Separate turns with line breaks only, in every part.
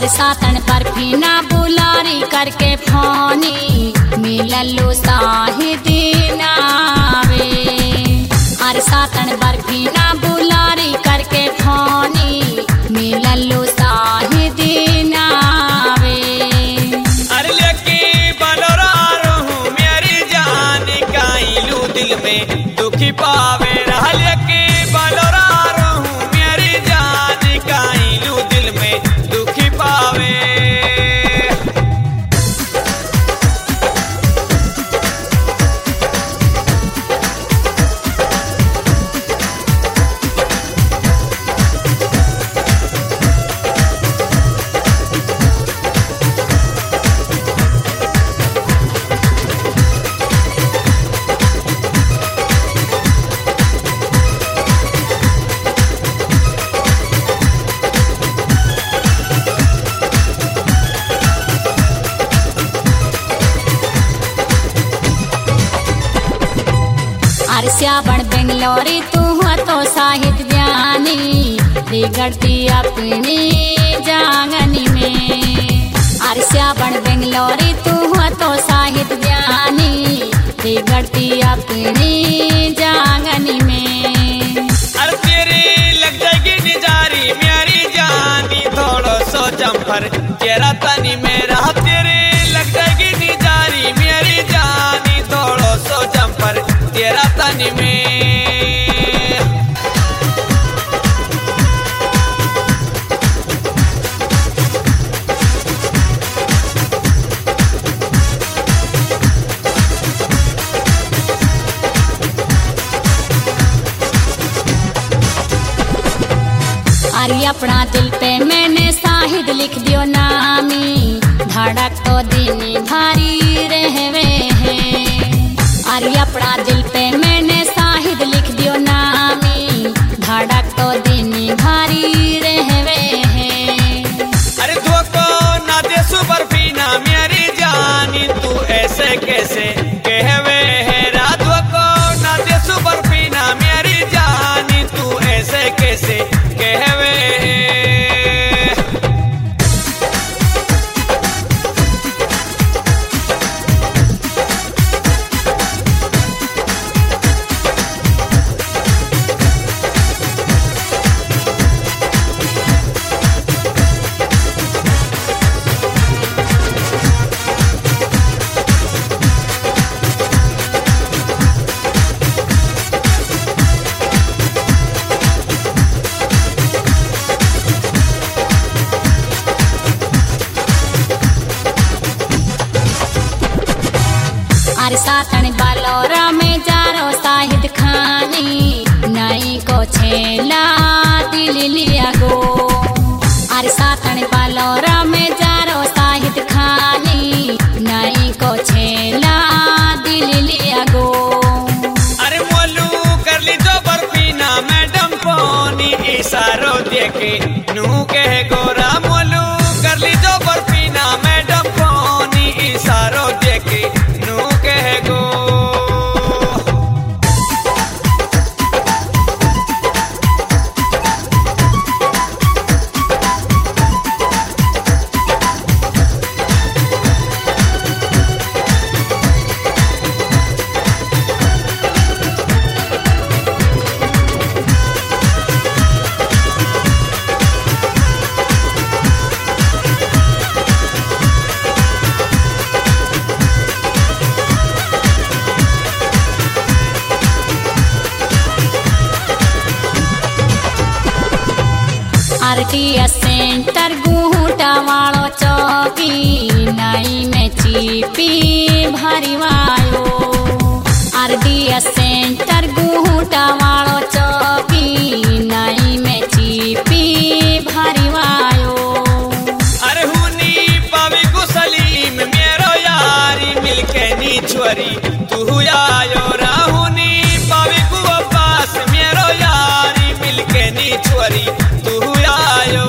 सातन बर्फी ना बुलारी करके फोनी मिललो साहिदी नावे। अरे सातन बर्फी ना बुलारी करके फोनी मिललो साहिदी नावे।
अरे लेके बलोरा रहूं मेरी जान काइलू दिल में दुखी पावे रहा। लेके बलोरा रहूं मेरी जान काइलू दिल में दुखी पावे।
अरे श्यावण बेंगलोरी तू हो तो साहित्य ज्ञानी बिगड़ती अपनी जांगनी में। अरे श्यावण बेंगलोरी तू हो तो साहित्य ज्ञानी बिगड़ती अपनी जांगनी में।
अरे तेरी लग जाएगी निजारी मेरी जानी थोड़ो सो जम्फर तेरा तनी मेरा। तेरी लग जाएगी निजारी मेरी जानी थोड़ो सो जम्फर तेरा तनी में।
अरे अपना दिल पे मैंने साहिद लिख दियो नामी धड़क तो दिन भारी रहवे है। अरे अपना दिल पे मैंने साहिद लिख दियो नामी धड़क तो दिन भारी रहवे है।
अरे धोखो ना दे सुपर पीना मेरी जानी तू ऐसे कैसे कहवे है। राधो को ना दे सुपर पीना मेरी जानी तू ऐसे कैसे कहवे है।
अरे सातन बालोरा में जारो साहिद खानी नई को छेला दिल लिया गो। अरे सातन बालोरा में जारो साहिद खानी नई को छेला दिल लिया गो।
अरे मोलू कर ली जो बर्फीना मैडम पोनी इशारो देके नू कह गोरा। मोलू कर ली जो बर्फीना मैडम पोनी इशारो देके नू कह गो।
आरटीएस सेंटर गुहूटा वालो चौकी नई में चीपी भरी वायो। आरटीएस सेंटर गुहूटा वालो चौकी नई में चीपी भरी वायो।
अरे हुनी पावी गुसलीम मेरो यारी मिलके नी छोरी तू आयो। राहुनी पावी गु पास मेरो यारी मिलके नी छोरी तू आयो।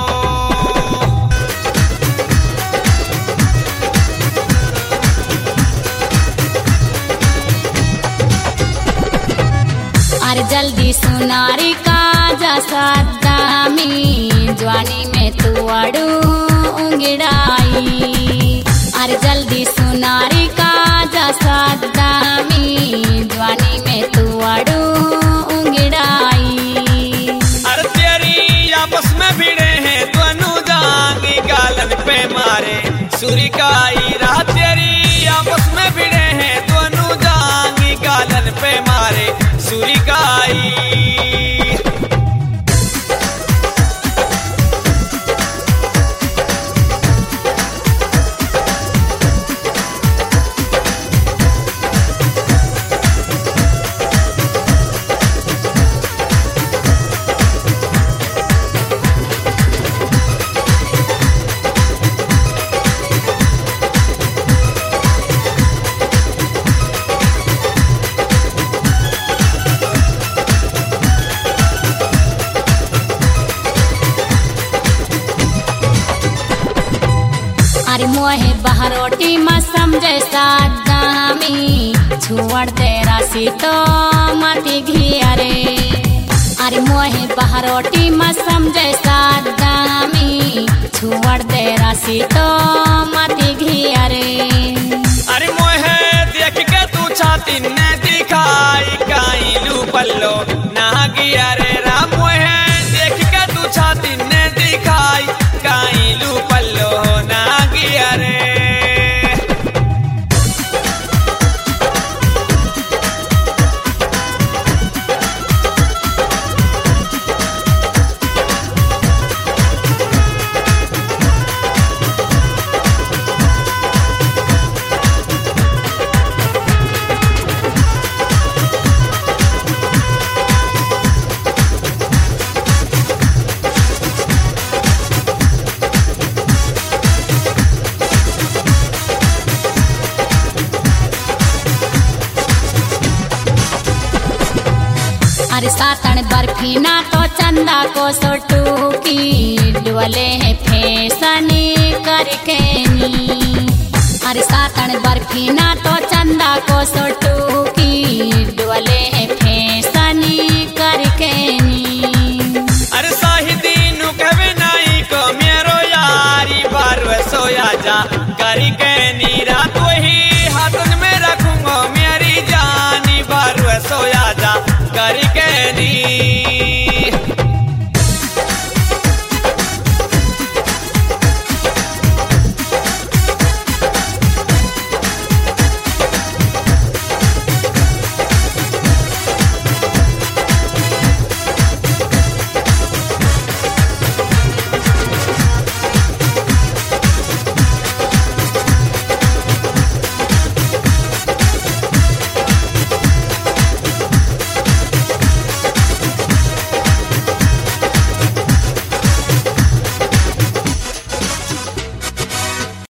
अरे जल्दी सुनारी का जसा दामी जवानी में तू अड़ू उंगड़ाई। अरे जल्दी सुनारी का जसा दामी जवानी में तू अड़ू उंगड़ाई।
अरे तेरी आपस में भिड़े हैं दोनों जांगी गालन पे मारे सूरी का ईरा। तेरी आपस में भिड़े हैं दोनों जांगी गालन पे मारे सूरी का ईरा।
अरे मोहे बहरोटी में समझे सादामी छुअड़ तेरा सी तो मती घियरे। अरे मोहे बहरोटी में समझे सादामी छुअड़ तेरा सी तो मती घियरे।
अरे मोहे देख के तू छाती ने दिखाई काई लू पल्लो ना गिया रे राम। मोहे देख के तू छाती ने दिखाई काई लू पल्लो ना गिया रे।
अरे सातन बर्फी ना तो चंदा को सोटू की डुअले है फैसनी करके नी। अरे सातन बर्फी ना तो चंदा को सोटू की डुअले है फैसनी करके नी।
अरे साहिदीन कहवे नाई को मेरो यारी बार सोया जा करी के नी। रात वही हाथन में रखूंगा मेरी जानी बार सोया जा करी के नी।